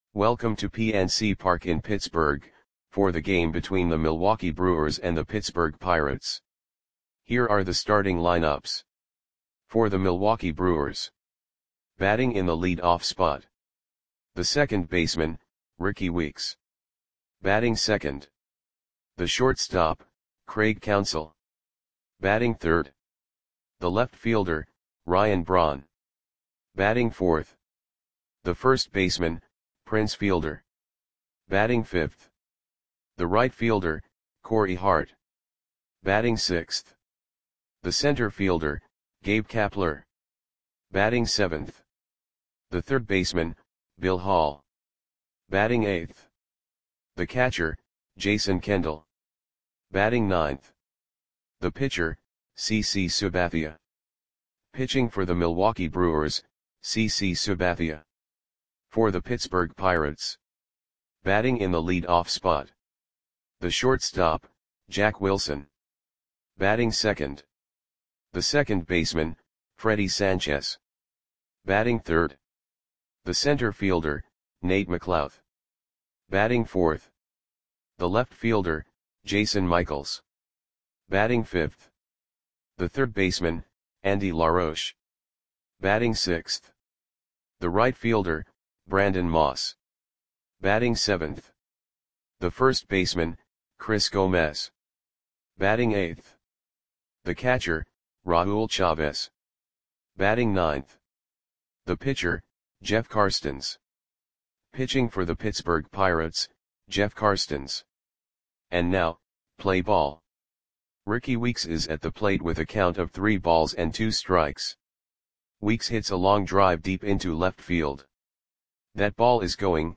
Welcome to PNC Park in Pittsburgh, for the game between the Milwaukee Brewers and the Pittsburgh Pirates. Here are the starting lineups. For the Milwaukee Brewers. Batting in the lead-off spot. The second baseman, Rickie Weeks. Batting second. The shortstop, Craig Counsell. Batting third. The left fielder, Ryan Braun. Batting fourth. The first baseman, Prince Fielder. Batting fifth. The right fielder, Corey Hart. Batting sixth. The center fielder, Gabe Kapler. Batting seventh. The third baseman, Bill Hall. Batting eighth. The catcher, Jason Kendall. Batting ninth. The pitcher, CC Sabathia. Pitching for the Milwaukee Brewers, CC Sabathia. For the Pittsburgh Pirates. Batting in the lead-off spot. The shortstop, Jack Wilson. Batting second. The second baseman, Freddie Sanchez. Batting third. The center fielder, Nate McLouth. Batting fourth. The left fielder, Jason Michaels. Batting fifth. The third baseman, Andy LaRoche. Batting sixth. The right fielder, Brandon Moss. Batting seventh. The first baseman, Chris Gomez. Batting eighth. The catcher, Raul Chavez. Batting ninth. The pitcher, Jeff Karstens. Pitching for the Pittsburgh Pirates, Jeff Karstens. And now, play ball. Rickie Weeks is at the plate with a count of 3 balls and 2 strikes. Weeks hits a long drive deep into left field. That ball is gone.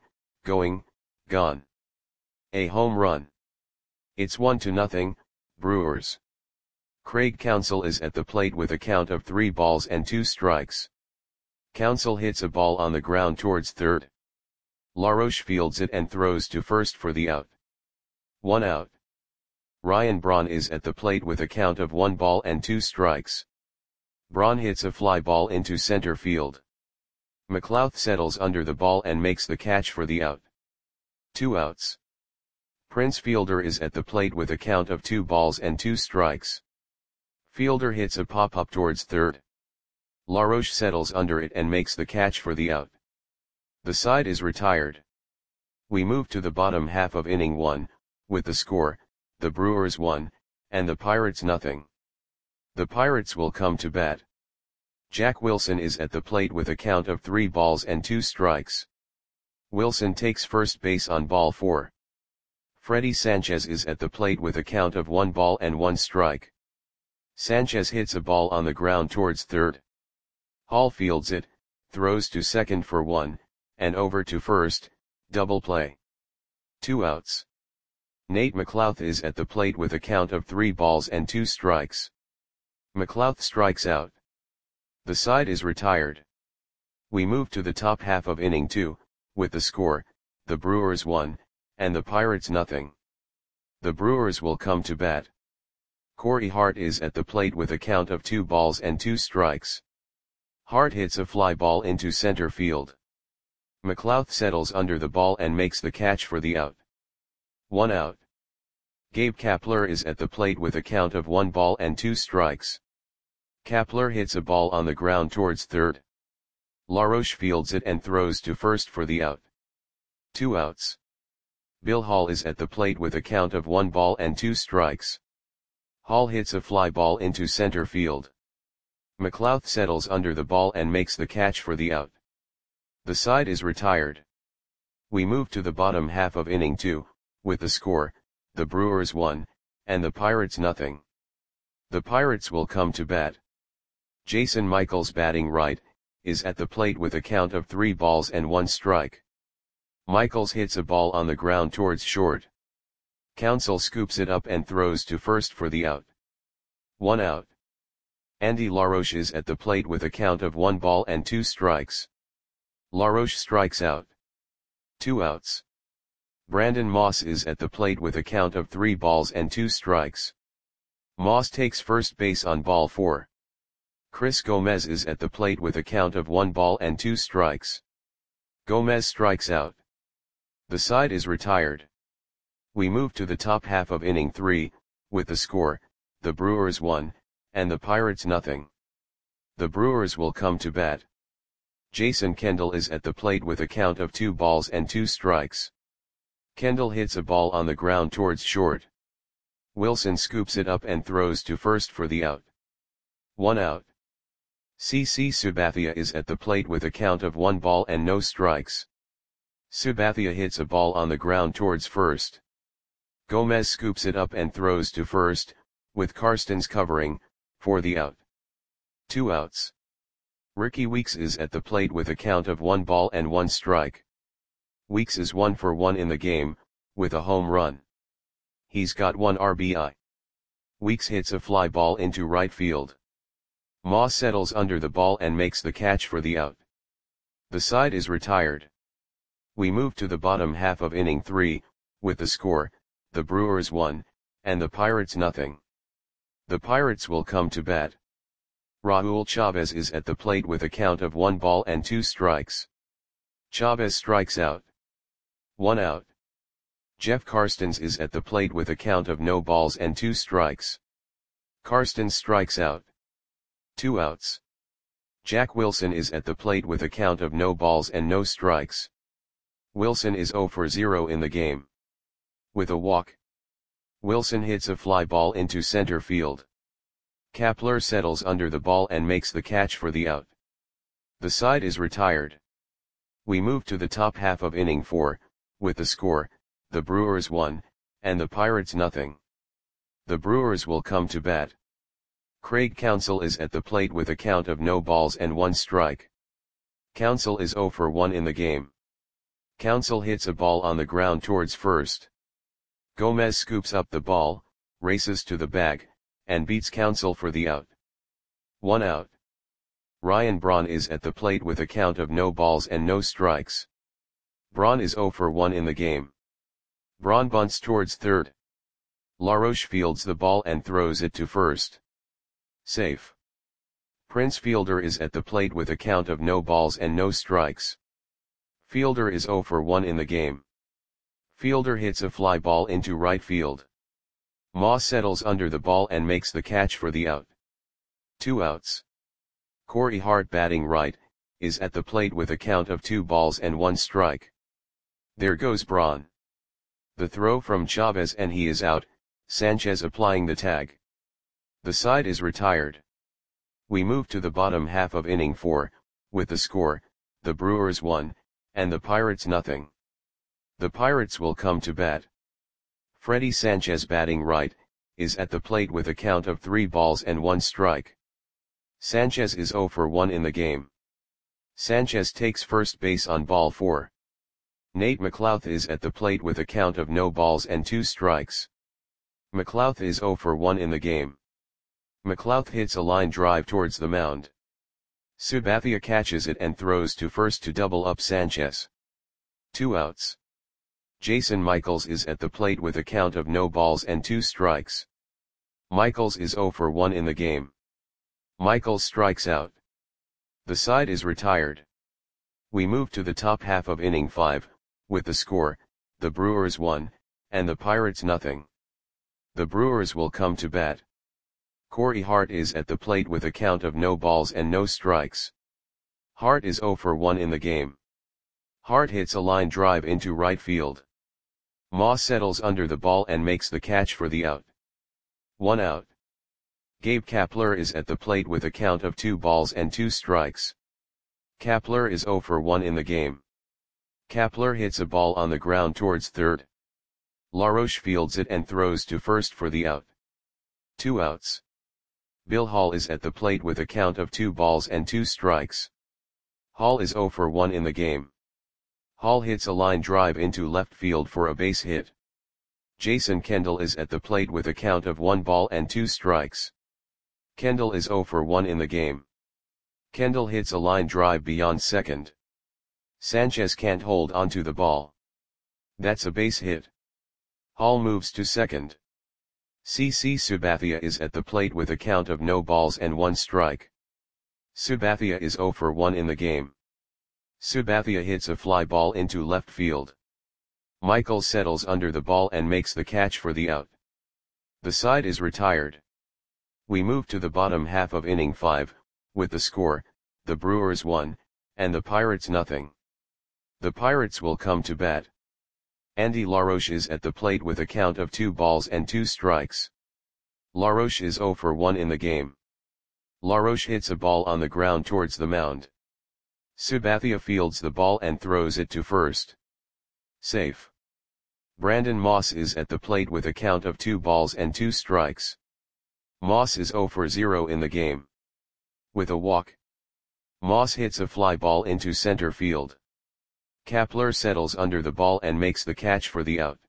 A home run. It's 1-0, Brewers. Craig Counsell is at the plate with a count of 3 balls and 2 strikes. Counsell hits a ball on the ground towards third. LaRoche fields it and throws to first for the out. 1 out. Ryan Braun is at the plate with a count of 1 ball and 2 strikes. Braun hits a fly ball into center field. McLouth settles under the ball and makes the catch for the out. 2 outs. Prince Fielder is at the plate with a count of 2 balls and 2 strikes. Fielder hits a pop-up towards third. LaRoche settles under it and makes the catch for the out. The side is retired. We move to the bottom half of inning 1, with the score, the Brewers 1, and the Pirates 0. The Pirates will come to bat. Jack Wilson is at the plate with a count of 3 balls and 2 strikes. Wilson takes first base on ball 4. Freddie Sanchez is at the plate with a count of 1 ball and 1 strike. Sanchez hits a ball on the ground towards third. Hall fields it, throws to second for 1, and over to first, double play. 2 outs. Nate McLouth is at the plate with a count of 3 balls and 2 strikes. McLouth strikes out. The side is retired. We move to the top half of inning 2, with the score, the Brewers 1, and the Pirates 0. The Brewers will come to bat. Corey Hart is at the plate with a count of 2 balls and 2 strikes. Hart hits a fly ball into center field. McLouth settles under the ball and makes the catch for the out. 1 out. Gabe Kapler is at the plate with a count of 1 ball and 2 strikes. Kapler hits a ball on the ground towards third. LaRoche fields it and throws to first for the out. 2 outs. Bill Hall is at the plate with a count of 1 ball and 2 strikes. Hall hits a fly ball into center field. McLouth settles under the ball and makes the catch for the out. The side is retired. We move to the bottom half of inning 2, with the score, the Brewers 1, and the Pirates 0. The Pirates will come to bat. Jason Michaels, batting right, is at the plate with a count of 3 balls and 1 strike. Michaels hits a ball on the ground towards short. Counsell scoops it up and throws to first for the out. 1 out. Andy LaRoche is at the plate with a count of 1 ball and 2 strikes. LaRoche strikes out. 2 outs. Brandon Moss is at the plate with a count of 3 balls and 2 strikes. Moss takes first base on ball 4. Chris Gomez is at the plate with a count of 1 ball and 2 strikes. Gomez strikes out. The side is retired. We move to the top half of inning 3, with the score, the Brewers 1, and the Pirates nothing. The Brewers will come to bat. Jason Kendall is at the plate with a count of 2 balls and 2 strikes. Kendall hits a ball on the ground towards short. Wilson scoops it up and throws to first for the out. 1 out. CC Sabathia is at the plate with a count of 1 ball and no strikes. Sabathia hits a ball on the ground towards first. Gomez scoops it up and throws to first, with Karstens covering, for the out. 2 outs. Ricky Weeks is at the plate with a count of 1 ball and 1 strike. Weeks is 1 for 1 in the game, with a home run. He's got 1 RBI. Weeks hits a fly ball into right field. Ma settles under the ball and makes the catch for the out. The side is retired. We move to the bottom half of inning 3, with the score, the Brewers 1, and the Pirates nothing. The Pirates will come to bat. Raul Chavez is at the plate with a count of 1 ball and 2 strikes. Chavez strikes out. 1 out. Jeff Karstens is at the plate with a count of no balls and 2 strikes. Karstens strikes out. 2 outs. Jack Wilson is at the plate with a count of no balls and no strikes. Wilson is 0 for 0 in the game. With a walk. Wilson hits a fly ball into center field. Kapler settles under the ball and makes the catch for the out. The side is retired. We move to the top half of inning 4, with the score, the Brewers 1, and the Pirates nothing. The Brewers will come to bat. Craig Counsell is at the plate with a count of no balls and 1 strike. Counsell is 0 for 1 in the game. Counsell hits a ball on the ground towards first. Gomez scoops up the ball, races to the bag, and beats Counsell for the out. 1 out. Ryan Braun is at the plate with a count of no balls and no strikes. Braun is 0 for 1 in the game. Braun bunts towards third. LaRoche fields the ball and throws it to first. Safe. Prince Fielder is at the plate with a count of no balls and no strikes. Fielder is 0 for 1 in the game. Fielder hits a fly ball into right field. Ma settles under the ball and makes the catch for the out. 2 outs. Corey Hart batting right, is at the plate with a count of 2 balls and 1 strike. There goes Braun. The throw from Chavez and he is out, Sanchez applying the tag. The side is retired. We move to the bottom half of inning 4, with the score, the Brewers 1, and the Pirates nothing. The Pirates will come to bat. Freddie Sanchez batting right, is at the plate with a count of 3 balls and 1 strike. Sanchez is 0 for 1 in the game. Sanchez takes first base on ball 4. Nate McLouth is at the plate with a count of no balls and 2 strikes. McLouth is 0 for 1 in the game. McLouth hits a line drive towards the mound. Sabathia catches it and throws to first to double up Sanchez. 2 outs. Jason Michaels is at the plate with a count of no balls and 2 strikes. Michaels is 0 for 1 in the game. Michaels strikes out. The side is retired. We move to the top half of inning 5, with the score, the Brewers 1, and the Pirates nothing. The Brewers will come to bat. Corey Hart is at the plate with a count of no balls and no strikes. Hart is 0 for 1 in the game. Hart hits a line drive into right field. Ma settles under the ball and makes the catch for the out. 1 out. Gabe Kapler is at the plate with a count of 2 balls and 2 strikes. Kapler is 0 for 1 in the game. Kapler hits a ball on the ground towards third. LaRoche fields it and throws to first for the out. 2 outs. Bill Hall is at the plate with a count of 2 balls and 2 strikes. Hall is 0 for 1 in the game. Hall hits a line drive into left field for a base hit. Jason Kendall is at the plate with a count of 1 ball and 2 strikes. Kendall is 0 for 1 in the game. Kendall hits a line drive beyond second. Sanchez can't hold onto the ball. That's a base hit. Hall moves to second. CC Sabathia is at the plate with a count of no balls and 1 strike. Sabathia is 0 for 1 in the game. Sabathia hits a fly ball into left field. Michael settles under the ball and makes the catch for the out. The side is retired. We move to the bottom half of inning 5, with the score, the Brewers 1, and the Pirates nothing. The Pirates will come to bat. Andy LaRoche is at the plate with a count of 2 balls and 2 strikes. LaRoche is 0 for 1 in the game. LaRoche hits a ball on the ground towards the mound. Sabathia fields the ball and throws it to first. Safe. Brandon Moss is at the plate with a count of 2 balls and 2 strikes. Moss is 0 for 0 in the game. With a walk, Moss hits a fly ball into center field. Kapler settles under the ball and makes the catch for the out.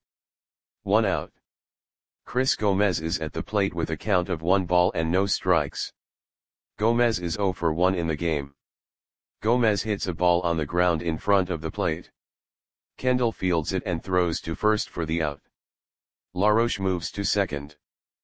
1 out. Chris Gomez is at the plate with a count of 1 ball and no strikes. Gomez is 0 for 1 in the game. Gomez hits a ball on the ground in front of the plate. Kendall fields it and throws to first for the out. LaRoche moves to second.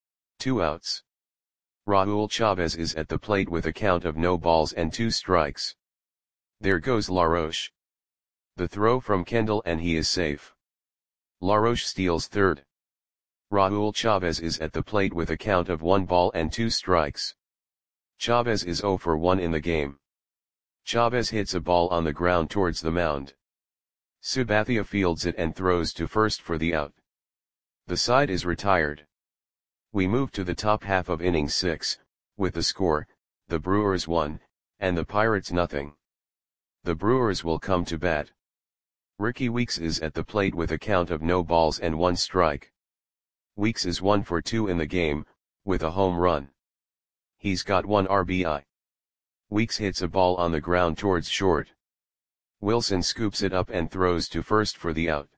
2 outs. Raul Chavez is at the plate with a count of no balls and 2 strikes. There goes LaRoche. The throw from Kendall and he is safe. LaRoche steals third. Raul Chavez is at the plate with a count of 1 ball and 2 strikes. Chavez is 0 for 1 in the game. Chavez hits a ball on the ground towards the mound. Sabathia fields it and throws to first for the out. The side is retired. We move to the top half of inning 6, with the score, the Brewers 1, and the Pirates nothing. The Brewers will come to bat. Ricky Weeks is at the plate with a count of no balls and 1 strike. Weeks is 1 for 2 in the game, with a home run. He's got 1 RBI. Weeks hits a ball on the ground towards short. Wilson scoops it up and throws to first for the out.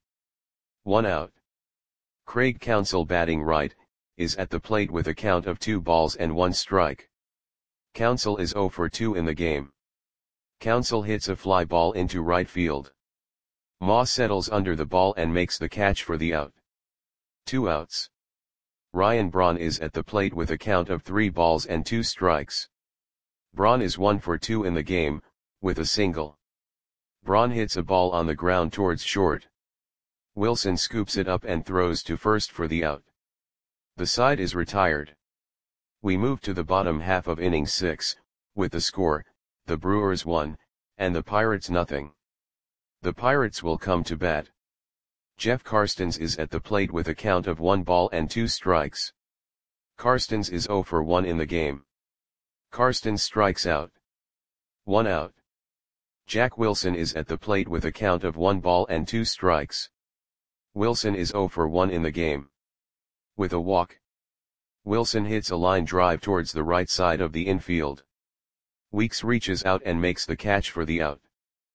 1 out. Craig Counsell, batting right, is at the plate with a count of 2 balls and 1 strike. Counsell is 0 for 2 in the game. Counsell hits a fly ball into right field. Moss settles under the ball and makes the catch for the out. 2 outs. Ryan Braun is at the plate with a count of 3 balls and 2 strikes. Braun is 1 for 2 in the game, with a single. Braun hits a ball on the ground towards short. Wilson scoops it up and throws to first for the out. The side is retired. We move to the bottom half of inning 6, with the score, the Brewers 1, and the Pirates nothing. The Pirates will come to bat. Jeff Karstens is at the plate with a count of 1 ball and 2 strikes. Karstens is 0 for 1 in the game. Karstens strikes out. 1 out. Jack Wilson is at the plate with a count of 1 ball and 2 strikes. Wilson is 0 for 1 in the game. With a walk, Wilson hits a line drive towards the right side of the infield. Weeks reaches out and makes the catch for the out.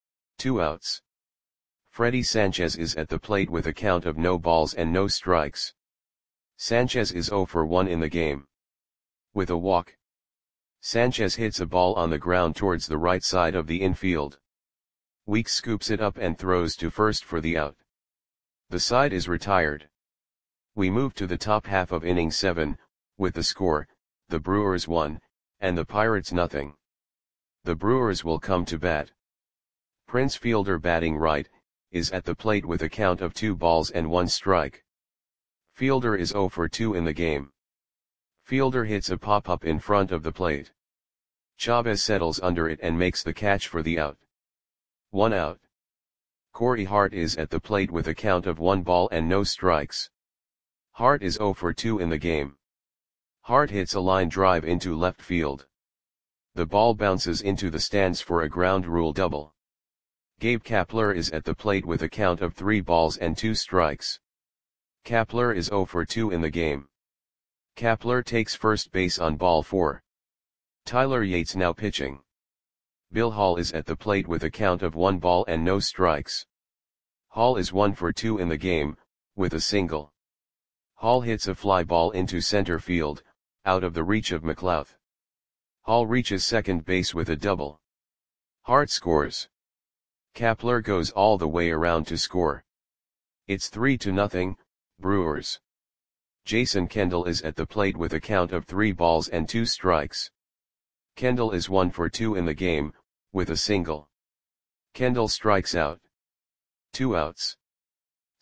2 outs. Freddie Sanchez is at the plate with a count of no balls and no strikes. Sanchez is 0 for 1 in the game. With a walk, Sanchez hits a ball on the ground towards the right side of the infield. Weeks scoops it up and throws to first for the out. The side is retired. We move to the top half of inning 7, with the score, the Brewers 1, and the Pirates nothing. The Brewers will come to bat. Prince Fielder, batting right, is at the plate with a count of 2 balls and 1 strike. Fielder is 0 for 2 in the game. Fielder hits a pop-up in front of the plate. Chavez settles under it and makes the catch for the out. 1 out. Corey Hart is at the plate with a count of 1 ball and no strikes. Hart is 0 for 2 in the game. Hart hits a line drive into left field. The ball bounces into the stands for a ground rule double. Gabe Kapler is at the plate with a count of 3 balls and 2 strikes. Kapler is 0 for 2 in the game. Kapler takes first base on ball 4. Tyler Yates now pitching. Bill Hall is at the plate with a count of 1 ball and no strikes. Hall is 1 for 2 in the game, with a single. Hall hits a fly ball into center field, out of the reach of McLouth. Hall reaches second base with a double. Hart scores. Kapler goes all the way around to score. It's 3-0, Brewers. Jason Kendall is at the plate with a count of 3 balls and 2 strikes. Kendall is 1 for 2 in the game, with a single. Kendall strikes out. 2 outs.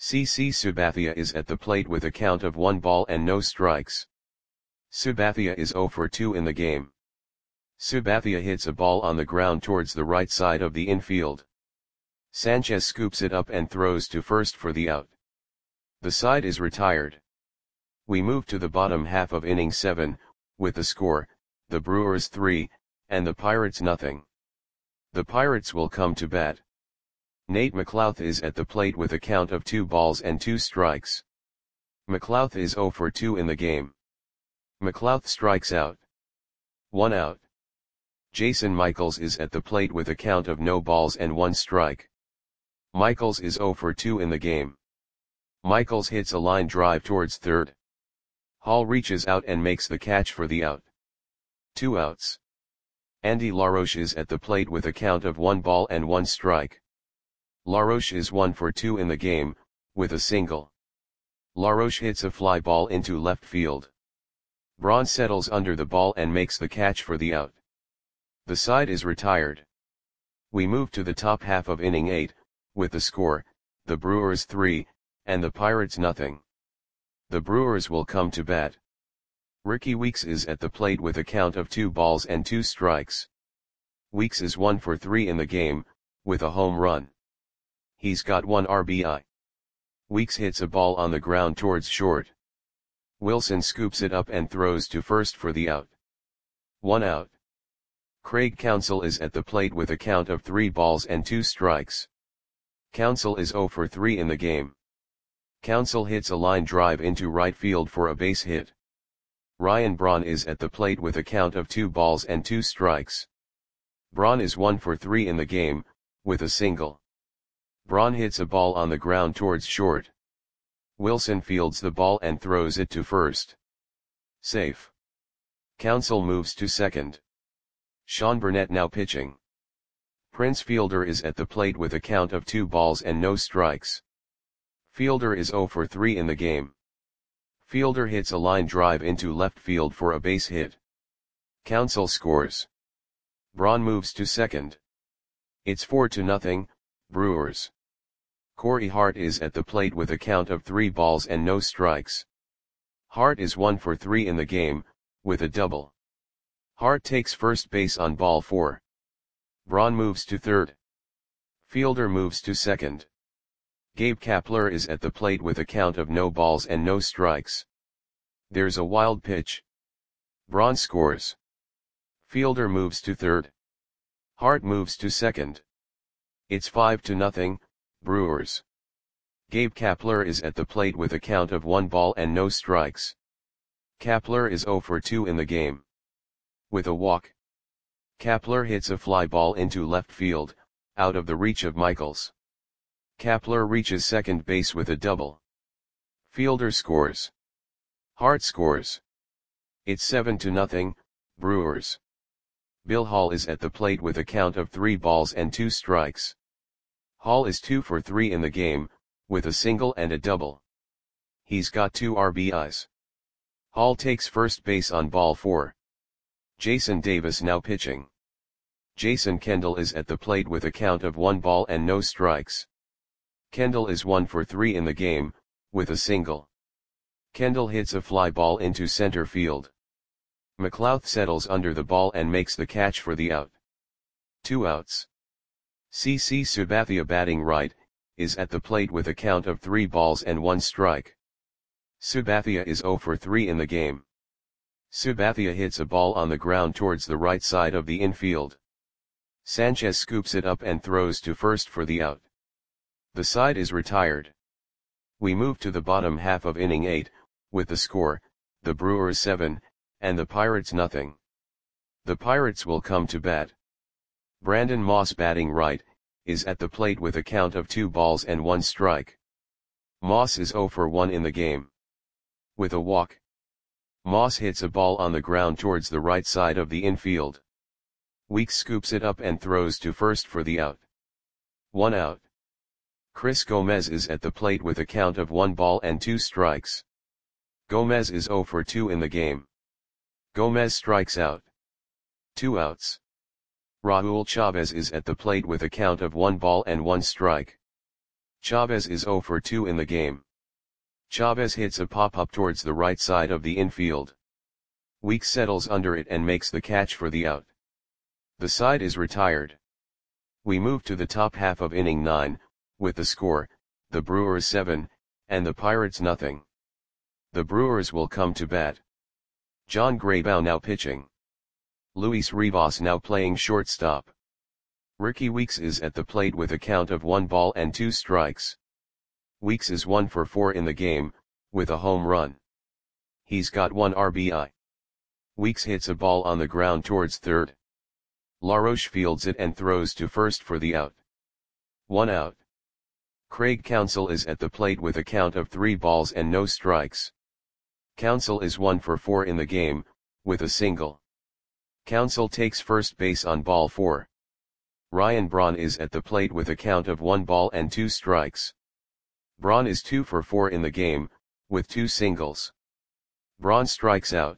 CC Sabathia is at the plate with a count of 1 ball and no strikes. Sabathia is 0 for 2 in the game. Sabathia hits a ball on the ground towards the right side of the infield. Sanchez scoops it up and throws to first for the out. The side is retired. We move to the bottom half of inning 7, with the score, the Brewers 3, and the Pirates nothing. The Pirates will come to bat. Nate McLouth is at the plate with a count of 2 balls and 2 strikes. McLouth is 0 for 2 in the game. McLouth strikes out. 1 out. Jason Michaels is at the plate with a count of no balls and 1 strike. Michaels is 0 for 2 in the game. Michaels hits a line drive towards third. Hall reaches out and makes the catch for the out. 2 outs. Andy LaRoche is at the plate with a count of 1 ball and 1 strike. LaRoche is 1 for 2 in the game, with a single. LaRoche hits a fly ball into left field. Braun settles under the ball and makes the catch for the out. The side is retired. We move to the top half of inning 8, with the score, the Brewers 3, and the Pirates nothing. The Brewers will come to bat. Ricky Weeks is at the plate with a count of 2 balls and 2 strikes. Weeks is 1 for 3 in the game, with a home run. He's got 1 RBI. Weeks hits a ball on the ground towards short. Wilson scoops it up and throws to first for the out. 1 out. Craig Counsell is at the plate with a count of 3 balls and 2 strikes. Counsell is 0 for 3 in the game. Counsell hits a line drive into right field for a base hit. Ryan Braun is at the plate with a count of 2 balls and 2 strikes. Braun is 1 for 3 in the game, with a single. Braun hits a ball on the ground towards short. Wilson fields the ball and throws it to first. Safe. Counsell moves to second. Sean Burnett now pitching. Prince Fielder is at the plate with a count of 2 balls and no strikes. Fielder is 0 for 3 in the game. Fielder hits a line drive into left field for a base hit. Counsell scores. Braun moves to second. It's 4-0, Brewers. Corey Hart is at the plate with a count of 3 balls and no strikes. Hart is 1 for 3 in the game, with a double. Hart takes first base on ball 4. Braun moves to third. Fielder moves to second. Gabe Kapler is at the plate with a count of no balls and no strikes. There's a wild pitch. Braun scores. Fielder moves to third. Hart moves to second. It's 5-0, Brewers. Gabe Kapler is at the plate with a count of 1 ball and no strikes. Kapler is 0 for 2 in the game. With a walk. Kapler hits a fly ball into left field, out of the reach of Michaels. Kapler reaches second base with a double. Fielder scores. Hart scores. It's 7-0, Brewers. Bill Hall is at the plate with a count of 3 balls and 2 strikes. Hall is 2 for 3 in the game, with a single and a double. He's got 2 RBIs. Hall takes first base on ball 4. Jason Davis now pitching. Jason Kendall is at the plate with a count of 1 ball and no strikes. Kendall is 1 for 3 in the game, with a single. Kendall hits a fly ball into center field. McLouth settles under the ball and makes the catch for the out. 2 outs. CC Sabathia batting right, is at the plate with a count of 3 balls and 1 strike. Sabathia is 0 for 3 in the game. Sabathia hits a ball on the ground towards the right side of the infield. Sanchez scoops it up and throws to first for the out. The side is retired. We move to the bottom half of inning 8, with the score, the Brewers 7, and the Pirates nothing. The Pirates will come to bat. Brandon Moss batting right, is at the plate with a count of 2 balls and 1 strike. Moss is 0 for 1 in the game. With a walk. Moss hits a ball on the ground towards the right side of the infield. Weeks scoops it up and throws to first for the out. 1 out. Chris Gomez is at the plate with a count of 1 ball and 2 strikes. Gomez is 0 for 2 in the game. Gomez strikes out. 2 outs. Raul Chavez is at the plate with a count of 1 ball and 1 strike. Chavez is 0 for 2 in the game. Chavez hits a pop-up towards the right side of the infield. Weeks settles under it and makes the catch for the out. The side is retired. We move to the top half of inning 9, with the score, the Brewers 7, and the Pirates nothing. The Brewers will come to bat. John Graybow now pitching. Luis Rivas now playing shortstop. Ricky Weeks is at the plate with a count of 1 ball and 2 strikes. Weeks is 1 for 4 in the game, with a home run. He's got 1 RBI. Weeks hits a ball on the ground towards third. LaRoche fields it and throws to first for the out. 1 out. Craig Counsell is at the plate with a count of 3 balls and no strikes. Counsell is 1 for 4 in the game, with a single. Counsell takes first base on ball 4. Ryan Braun is at the plate with a count of 1 ball and 2 strikes. Braun is 2 for 4 in the game, with 2 singles. Braun strikes out.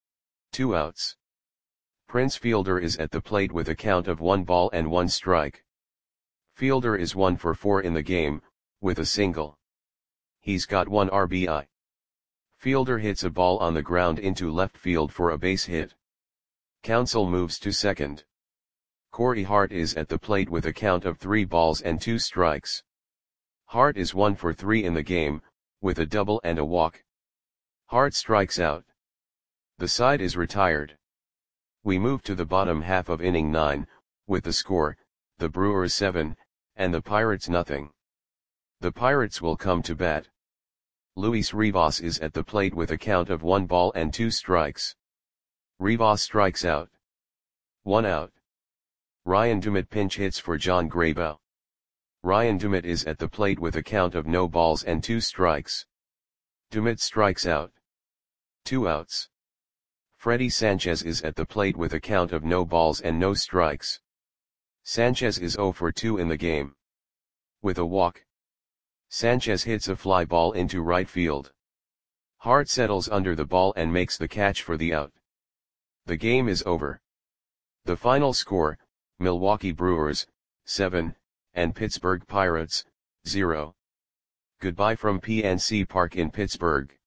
2 outs. Prince Fielder is at the plate with a count of 1 ball and 1 strike. Fielder is 1 for 4 in the game, with a single. He's got 1 RBI. Fielder hits a ball on the ground into left field for a base hit. Counsell moves to second. Corey Hart is at the plate with a count of 3 balls and 2 strikes. Hart is 1 for 3 in the game, with a double and a walk. Hart strikes out. The side is retired. We move to the bottom half of inning 9, with the score, the Brewers 7, and the Pirates nothing. The Pirates will come to bat. Luis Rivas is at the plate with a count of 1 ball and 2 strikes. Rivas strikes out. 1 out. Ryan Dumit pinch hits for John Graybow. Ryan Dumit is at the plate with a count of no balls and 2 strikes. Dumit strikes out. 2 outs. Freddy Sanchez is at the plate with a count of no balls and no strikes. Sanchez is 0 for 2 in the game. With a walk. Sanchez hits a fly ball into right field. Hart settles under the ball and makes the catch for the out. The game is over. The final score, Milwaukee Brewers, 7, and Pittsburgh Pirates, 0. Goodbye from PNC Park in Pittsburgh.